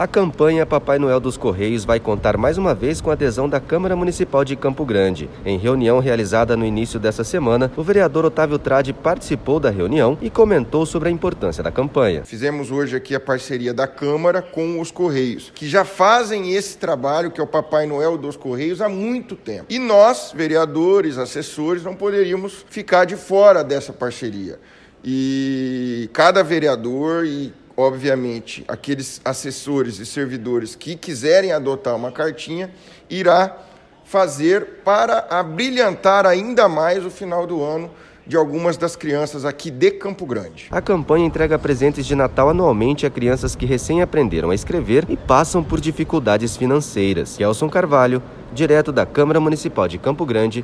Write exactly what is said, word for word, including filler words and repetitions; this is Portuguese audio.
A campanha Papai Noel dos Correios vai contar mais uma vez com a adesão da Câmara Municipal de Campo Grande. Em reunião realizada no início dessa semana, o vereador Otávio Tradi participou da reunião e comentou sobre a importância da campanha. Fizemos hoje aqui a parceria da Câmara com os Correios, que já fazem esse trabalho, que é o Papai Noel dos Correios, há muito tempo. E nós, vereadores, assessores, não poderíamos ficar de fora dessa parceria. E cada vereador e obviamente, aqueles assessores e servidores que quiserem adotar uma cartinha, irá fazer para abrilhantar ainda mais o final do ano de algumas das crianças aqui de Campo Grande. A campanha entrega presentes de Natal anualmente a crianças que recém aprenderam a escrever e passam por dificuldades financeiras. Kelson Carvalho, direto da Câmara Municipal de Campo Grande,